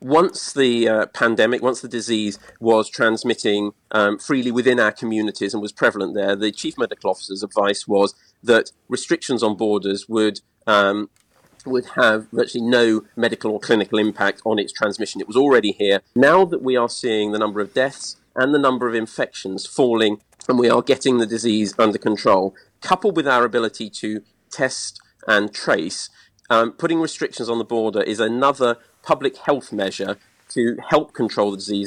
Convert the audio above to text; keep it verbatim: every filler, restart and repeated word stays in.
once the uh, pandemic, once the disease was transmitting um, freely within our communities and was prevalent there, the chief medical officer's advice was that restrictions on borders would um, would have virtually no medical or clinical impact on its transmission. It was already here. Now that we are seeing the number of deaths and the number of infections falling, and we are getting the disease under control, coupled with our ability to test and trace, um, putting restrictions on the border is another public health measure to help control the disease